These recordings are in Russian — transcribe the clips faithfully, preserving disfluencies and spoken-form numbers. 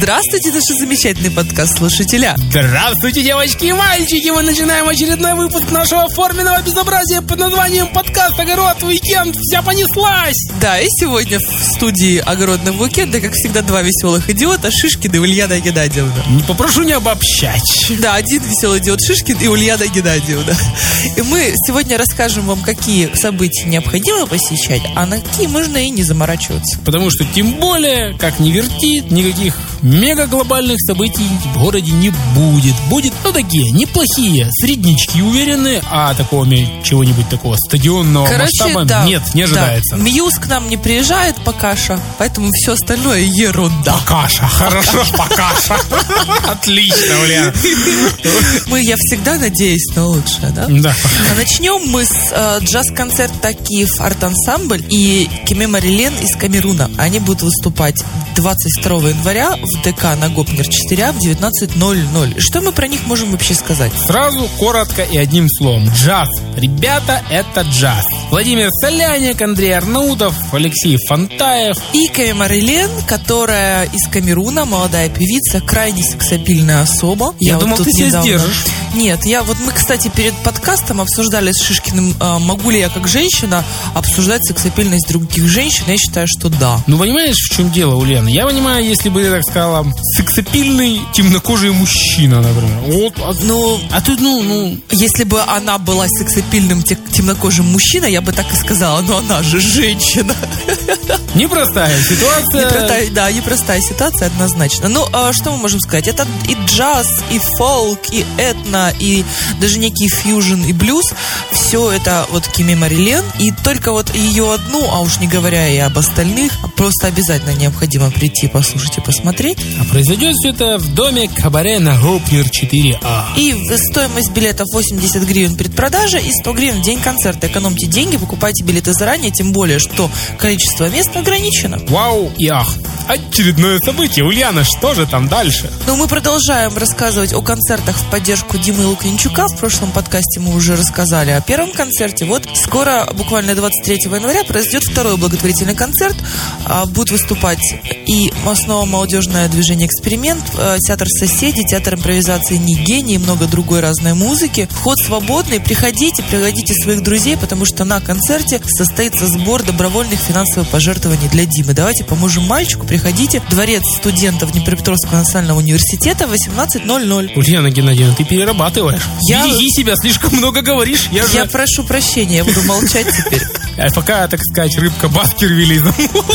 Здравствуйте, наши замечательные подкаст-слушателя. Здравствуйте, девочки и мальчики. Мы начинаем очередной выпуск нашего форменного безобразия под названием подкаст «Огород Уикенд». Вся понеслась. Да, и сегодня в студии «Огородного уикенда», как всегда, два веселых идиота, Шишкин и Ульяна Геннадьевна. Не попрошу не обобщать. Да, один веселый идиот Шишкин и Ульяна Геннадьевна. И мы сегодня расскажем вам, какие события необходимо посещать, а на какие можно и не заморачиваться. Потому что, тем более, как ни верти, никаких мега-глобальных событий в городе не будет. Будет, ну, такие неплохие, среднички уверенные, а такого чего-нибудь такого стадионного Короче, масштаба да, нет, не ожидается. Да. Мьюз к нам не приезжает пока что, поэтому все остальное ерунда. Покаша, хорошо, покаша. Отлично, Ульяна. Мы, я всегда надеюсь на лучшее, да? Да. А начнем мы с э, джаз-концерта «Киев арт-ансамбль» и Кеме Марилен из Камеруна. Они будут выступать двадцать второго января в ДК на Гопнер четыре А в девятнадцать ноль ноль. Что мы про них можем вообще сказать? Сразу, коротко и одним словом. Джаз. Ребята, это джаз. Владимир Соляник, Андрей Арнаутов, Алексей Фантаев. И Кеме Марилен, которая из Камеруна, молодая певица, крайне сексапильная особа. Я, я думал, вот ты себя недавно... сдержишь. Нет, я вот мы, кстати, перед подкастом обсуждали с Шишкиным, э, могу ли я как женщина обсуждать сексапильность других женщин. Я считаю, что да. Ну, понимаешь, в чем дело, Ульяна? Я понимаю, если бы, я так сказала, сексапильный темнокожий мужчина, например. Вот, а, ну, а тут, ну, ну... Если бы она была сексапильным темнокожим мужчиной, я бы так и сказала, но она же женщина. Непростая ситуация. Непростая, да, непростая ситуация, однозначно. Ну, а что мы можем сказать? Это и джаз, и фолк, и этно, и даже некий фьюжн и блюз. Все это вот Кеме Марилен. И только вот ее одну, а уж не говоря и об остальных, просто обязательно необходимо прийти, послушать и посмотреть. А произойдет все это в доме кабаре на Гопнер четыре А. И стоимость билетов восемьдесят гривен предпродажа и сто гривен в день концерта. Экономьте деньги, покупайте билеты заранее, тем более, что количество мест ограничено. Вау и ах. Очередное событие. Ульяна, что же там дальше? Ну, мы продолжаем рассказывать о концертах в поддержку Димы Лукьянчука. В прошлом подкасте мы уже рассказали о первом концерте. Вот скоро, буквально двадцать третьего января, произойдет второй благотворительный концерт. Будут выступать и основа молодежное движение «Эксперимент», театр «Соседи», театр импровизации «Нигений» и много другой разной музыки. Вход свободный. Приходите, пригласите своих друзей, потому что на концерте состоится сбор добровольных финансовых пожертвований для Димы. Давайте поможем мальчику. Приходите. Дворец студентов Днепропетровского национального университета, восемнадцать ноль ноль. Ульяна Геннадьевна, ты перерабатываешь. Я... Береги себя, слишком много говоришь. Я, я же... прошу прощения, я буду молчать теперь. А пока, так сказать, рыбка Баскервилей замолкла.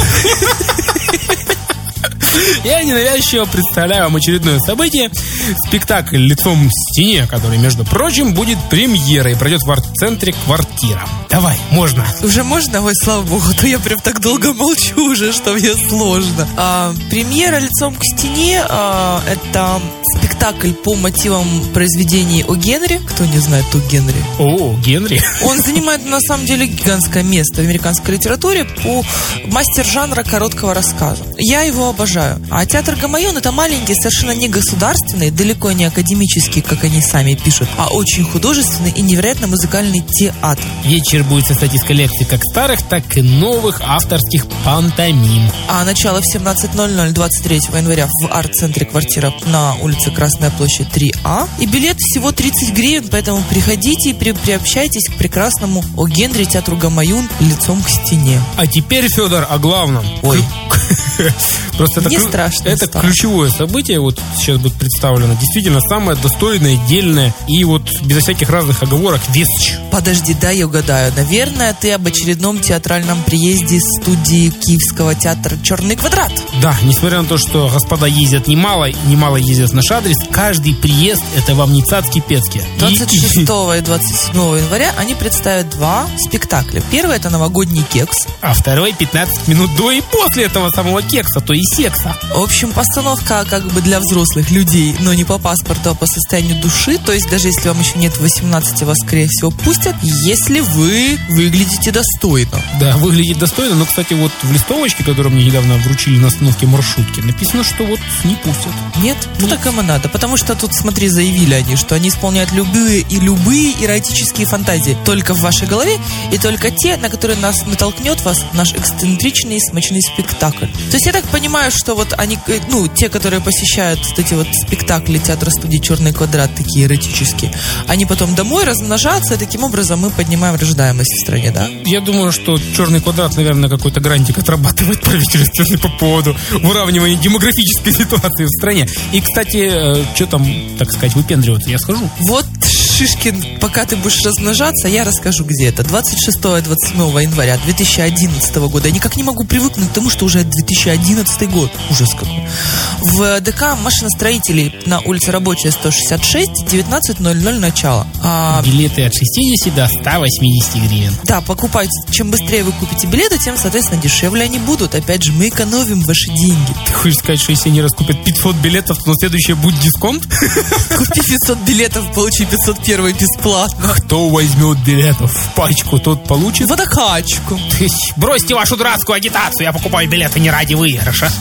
Я ненавязчиво представляю вам очередное событие. Спектакль «Лицом к стене», который, между прочим, будет премьерой. Пройдет в арт-центре «Квартира». Давай, можно. Уже можно? Ой, слава богу, то я прям так долго молчу уже, что мне сложно. А, премьера «Лицом к стене» а, это спектакль по мотивам произведений О. Генри. Кто не знает О. Генри? О, Генри. Он занимает, на самом деле, гигантское место в американской литературе по мастер жанра короткого рассказа. Я его обожаю. А театр Гамаюн — это маленький, совершенно не государственный, далеко не академический, как они сами пишут, а очень художественный и невероятно музыкальный театр. Вечер будет состоять из коллекций как старых, так и новых авторских пантомим. А начало в семнадцать ноль ноль двадцать третьего января в арт-центре «Квартира» на улице Красная площадь три А. И билет всего тридцать гривен, поэтому приходите и при- приобщайтесь к прекрасному О. Генри, театру Гамаюн «Лицом к стене». А теперь, Федор, о главном. Ой. Просто это, Мне клю... страшно это стало. ключевое событие, вот сейчас будет представлено, действительно самое достойное, дельное и вот безо всяких разных оговорок вещь. Подожди, да, я угадаю. Наверное, ты об очередном театральном приезде студии Киевского театра «Черный квадрат». Да, несмотря на то, что господа ездят немало, немало ездят в наш адрес, каждый приезд это вам не цацки-пецки. двадцать шестого и двадцать седьмого января они представят два спектакля. Первый — это «Новогодний кекс». А второй пятнадцать минут до и после этого самого кекса, то и секса. В общем, постановка как бы для взрослых людей, но не по паспорту, а по состоянию души. То есть даже если вам еще нет восемнадцати, вас, скорее всего, пустят, если вы выглядите достойно. Да, выглядит достойно, но, кстати, вот в листовочке, которую мне недавно вручили на остановке маршрутки, написано, что вот не пустят. Нет? Ну так им и надо, потому что тут, смотри, заявили они, что они исполняют любые и любые эротические фантазии только в вашей голове, и только те, на которые нас натолкнет вас наш эксцентричный и смачный спектакль. То есть я так понимаю, что что вот они, ну, те, которые посещают вот эти вот спектакли театра-студии «Черный квадрат», такие эротические, они потом домой размножаются, и таким образом мы поднимаем рождаемость в стране, да? Я думаю, что «Черный квадрат», наверное, какой-то грантик отрабатывает правительственный по поводу выравнивания демографической ситуации в стране. И, кстати, что там, так сказать, выпендриваться, я схожу. Вот, Шишкин, пока ты будешь размножаться, я расскажу, где это. двадцать шестого - двадцать седьмого января две тысячи одиннадцатого года. Я никак не могу привыкнуть к тому, что уже две тысячи одиннадцатый год. Ужас какой. В ДК машиностроителей на улице Рабочая, сто шестьдесят шесть, девятнадцать ноль ноль начало. А... Билеты от шестидесяти до ста восьмидесяти гривен. Да, покупайте. Чем быстрее вы купите билеты, тем, соответственно, дешевле они будут. Опять же, мы экономим ваши деньги. Ты хочешь сказать, что если они раскупят пятьсот билетов, то на следующее будет дисконт? Купи пятьсот билетов, получи пятьсот первый бесплатно. Кто возьмет билетов в пачку, тот получит водокачку. Бросьте вашу дурацкую агитацию, я покупаю билеты не ради выигрыша.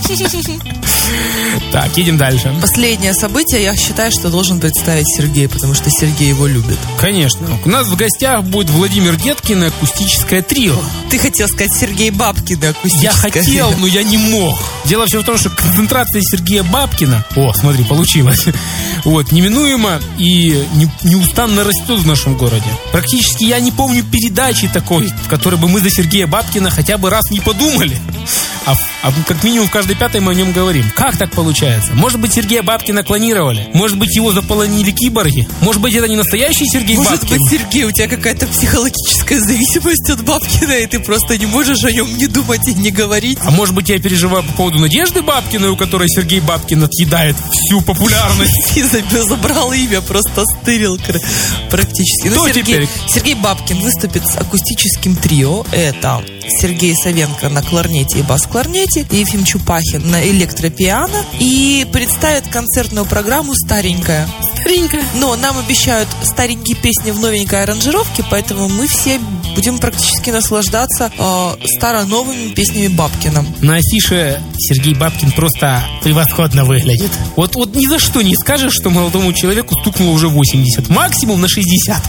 Так, едем дальше. Последнее событие, я считаю, что должен представить Сергей, потому что Сергей его любит. Конечно. У нас в гостях будет Владимир Деткин и акустическое трио. Ты хотел сказать Сергей Бабкин и акустическое. Я хотел, но я не мог. Дело все в том, что концентрация Сергея Бабкина, о, смотри, получилось, вот, неминуемо и не, неустанно растет в нашем городе. Практически я не помню передачи такой, в которой бы мы за Сергея Бабкина хотя бы раз не подумали. А, а как минимум в каждой пятой мы о нем говорим. Как так получается? Может быть, Сергея Бабкина клонировали? Может быть, его заполонили киборги? Может быть, это не настоящий Сергей Может Бабкин? Может быть, Сергей, у тебя какая-то психологическая зависимость от Бабкина, и ты просто не можешь о нем не думать и не говорить. А может быть, я переживаю по поводу Надежды Бабкиной, у которой Сергей Бабкин отъедает всю популярность. И забрал имя, просто стырил практически. Кто теперь? Сергей Бабкин выступит с акустическим трио. Это Сергей Савенко на кларнете и бас-кларнете, Ефим Чупахин на электропиано, и представит концертную программу «Старенькая». Старенькая. Но нам обещают старенькие песни в новенькой аранжировке, поэтому мы все будем практически наслаждаться э, старо-новыми песнями Бабкина. На афише Сергей Бабкин просто превосходно выглядит. Вот, вот ни за что не скажешь, что молодому человеку стукнуло уже восемьдесят, максимум на шестьдесят.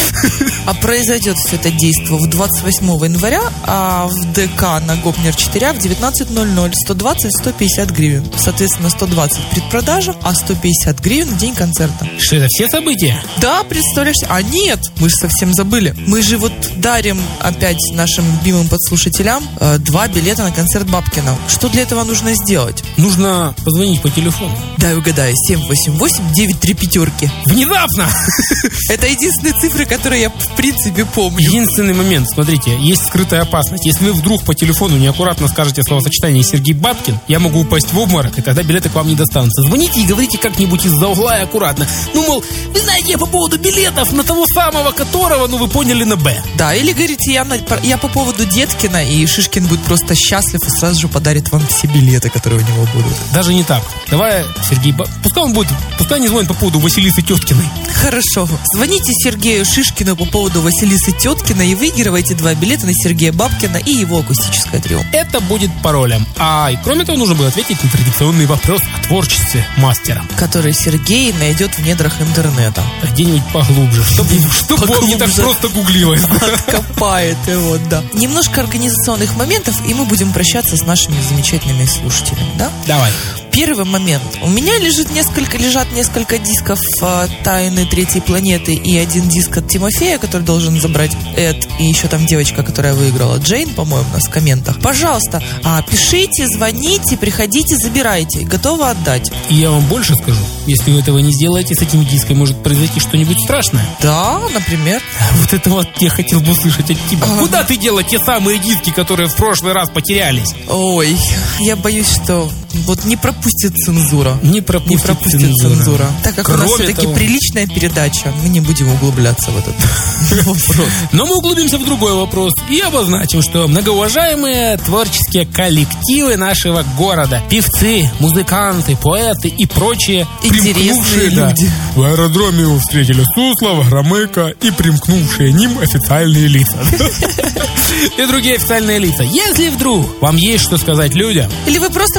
А произойдет все это действо в двадцать восьмого января, а в ДК на Гопнер четыре в девятнадцать ноль ноль. сто двадцать - сто пятьдесят гривен. Соответственно, сто двадцать предпродажа, а сто пятьдесят гривен в день концерта. Что, это все события? Да, представляешь? А нет, мы же совсем забыли. Мы же вот дарим опять нашим любимым подслушателям э, два билета на концерт Бабкина. Что для этого нужно сделать? Нужно позвонить по телефону. Дай угадаю, семь восемь восемь девять три пятерки. Внезапно! Это единственные цифры, которые я в принципе помню. Единственный момент, смотрите, есть скрытая опасность. Если вы вдруг по телефону неаккуратно скажете словосочетание «Сергей Бабкин», я могу упасть в обморок, и тогда билеты к вам не достанутся. Звоните и говорите как-нибудь из-за угла и аккуратно. Ну, мол, вы знаете, я по поводу билетов на того самого, которого, ну, вы поняли, на «Б». Да, или говорите, я, на, я по поводу Деткина, и Шишкин будет просто счастлив и сразу же подарит вам все билеты, которые у него будут. Даже не так. Давай, Сергей Бабкин, пускай он будет, пускай не звонит по поводу Василисы Теткиной. Хорошо. Звоните Сергею Шишкину по поводу Василисы Теткиной и выигрывайте два билета на Сергея Бабкина и его акустическое трио. Это будет паролем. А и кроме того, нужно было ответить на традиционный вопрос о творчестве мастера, который Сергей найдет в недрах интернета. Где-нибудь поглубже, чтобы, чтобы он не так просто гуглилось. Откопает его, да. Немножко организационных моментов, и мы будем прощаться с нашими замечательными слушателями, да? Давай. Первый момент. У меня лежит несколько, лежат несколько дисков э, «Тайны третьей планеты» и один диск от Тимофея, который должен забрать Эд, и еще там девочка, которая выиграла, Джейн, по-моему, у нас в комментах. Пожалуйста, а, пишите, звоните, приходите, забирайте. Готова отдать. И я вам больше скажу. Если вы этого не сделаете, с этим диском может произойти что-нибудь страшное. Да, например. Вот это вот я хотел бы услышать от тебя. А. Куда ты дела те самые диски, которые в прошлый раз потерялись? Ой, я боюсь, что вот не пропустит цензура. Не пропустит, не пропустит цензура. цензура. Так как Кроме у нас все-таки того... приличная передача, мы не будем углубляться в этот вопрос. Но мы углубимся в другой вопрос и обозначим, что многоуважаемые творческие коллективы нашего города, певцы, музыканты, поэты и прочие интересные люди, да, в аэродроме встретили Суслова, Громыка и примкнувшие ним официальные лица. И другие официальные лица. Если вдруг вам есть что сказать людям, или вы просто хотите с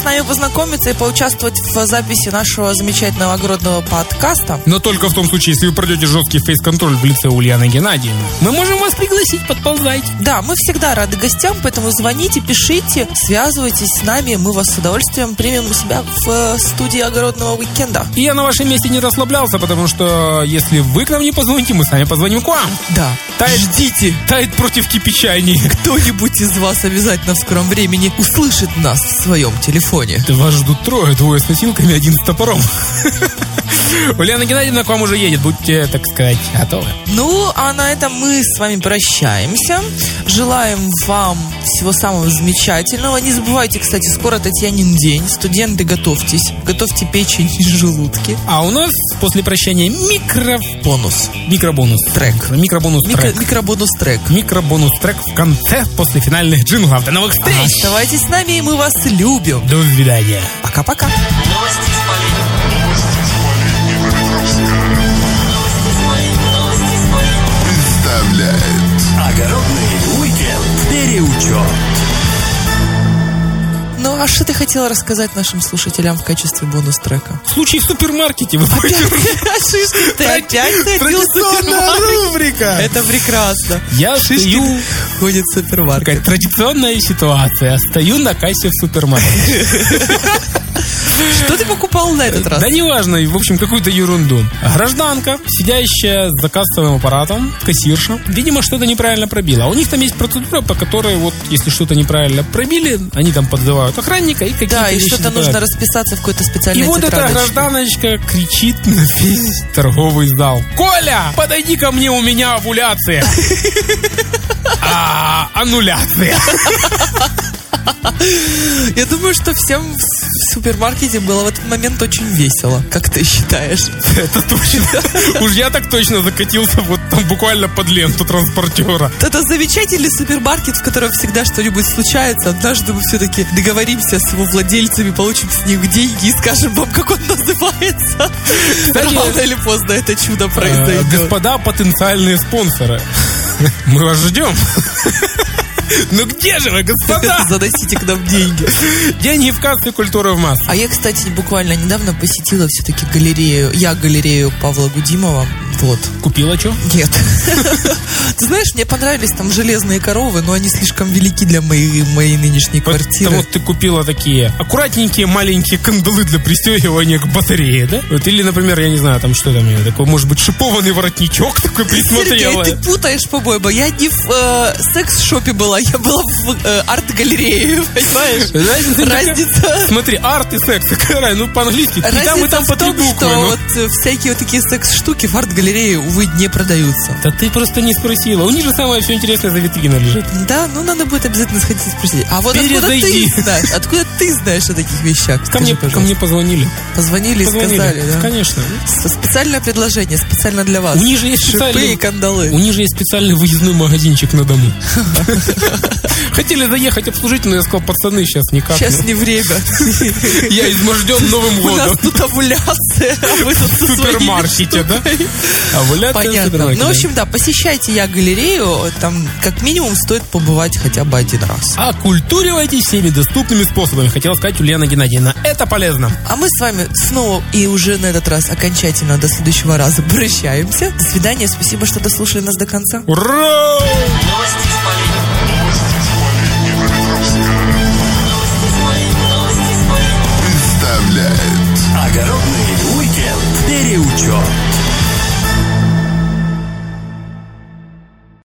нами познакомиться и поучаствовать в записи нашего замечательного огородного подкаста. Но только в том случае, если вы пройдете жесткий фейс-контроль в лице Ульяны Геннадьевны. Мы можем вас пригласить, подползайте. Да, мы всегда рады гостям, поэтому звоните, пишите, связывайтесь с нами. Мы вас с удовольствием примем у себя в студии огородного уикенда. И я на вашем месте не расслаблялся, потому что если вы к нам не позвоните, мы сами позвоним к вам. Да. Тает, Ждите. Тает против кипячайни. Кто-нибудь из вас обязательно в скором времени услышит нас в своем телефоне. Да вас ждут трое, двое с носилками, один с топором. Ульяна Геннадьевна к вам уже едет, будьте, так сказать, готовы. Ну, а на этом мы с вами прощаемся. Желаем вам всего самого замечательного. Не забывайте, кстати, скоро Татьянин день. Студенты, готовьтесь. Готовьте печень и желудки. А у нас после прощания микро... Бонус. Микробонус. Трек. Микробонус Микро... трек. Микробонус трек. Микробонус трек в конце после финальных джинглов. До новых встреч! Оставайтесь с нами, и мы вас любим. До свидания. Пока-пока. Новости представляет огородный уикенд Переучет. Ну, а что ты хотела рассказать нашим слушателям в качестве бонус-трека? Случай в супермаркете. Вы Опять? Шишки, ты опять ходил в супермаркет? рубрика. Это прекрасно. Я Шишки стою... ходит в супермаркет. Такая традиционная ситуация. Стою на кассе в супермаркете. Что ты покупал на этот раз? Да неважно, в общем, какую-то ерунду. Гражданка, сидящая за кассовым аппаратом, кассирша, видимо, что-то неправильно пробила. А у них там есть процедура, по которой вот, если что-то неправильно пробили, они там подзывают охранника и какие-то Да, и вещи что-то забирают. нужно расписаться в какой-то специальной И вот эта тетрадочке. гражданочка кричит на весь торговый зал: «Коля, подойди ко мне, у меня овуляция!» А, аннуляция. Я думаю, что всем в супермаркете было в этот момент очень весело. Как ты считаешь? Это точно. Уж я так точно закатился вот там буквально под ленту транспортера. Это замечательный супермаркет, в котором всегда что-нибудь случается. Однажды мы все-таки договоримся с его владельцами, получим с них деньги и скажем вам, как он называется. Кстати, рано или поздно это чудо Э, произойдет. Господа потенциальные спонсоры, мы вас ждем. Ну где же вы, господа? Заносите к нам деньги. Деньги в кассе, культуры в массы. А я, кстати, буквально недавно посетила все-таки галерею, я галерею Павла Гудимова. Вот. Купила что? Нет. Ты знаешь, мне понравились там железные коровы, но они слишком велики для моей, моей нынешней квартиры. Вот ты купила такие аккуратненькие маленькие кандалы для пристегивания к батарее, да? Вот, или, например, я не знаю, там что там, такой, может быть, шипованный воротничок такой присмотрела. Сергей, ты путаешь, по-моему. Я не в э, секс-шопе была, я была в э, арт-галерее, понимаешь? Разница. Разница. Смотри, арт и секс, какая, ну по-английски. И там, и Разница там по в три том, буквы. что ну. вот э, всякие вот такие секс-штуки в арт-галерее, увы, не продаются. Да ты просто не спросила. У них же самое все интересное за витриной лежит. Да, ну надо будет обязательно сходить и спросить. А вот Перезайди. откуда ты знаешь? Откуда ты знаешь о таких вещах? Ко Скажи, мне, пожалуйста. ко мне позвонили. Позвонили, Позвонили. и сказали, да? Конечно. С- Специальное предложение, специально для вас. У них же есть Шипы специальный... и кандалы. У них же есть специальный выездной магазинчик на дому. Хотели заехать обслужить, но я сказал, пацаны, сейчас никак. Сейчас ну. не время. Я изможден Новым У нас годом. тут овуляция, а вы тут В со своими супермаркете, да? штуками. Овуляция в Понятно. супермаркете. Ну, в общем, да, посещайте я галерею. Там, как минимум, стоит побывать хотя бы один раз. Окультуривайтесь всеми доступными способами. Хотела сказать Ульяна Геннадьевна. Это полезно. А мы с вами снова и уже на этот раз окончательно до следующего раза прощаемся. До свидания. Спасибо, что дослушали нас до конца. Ура! Новости представляет огородный уикенд Переучет.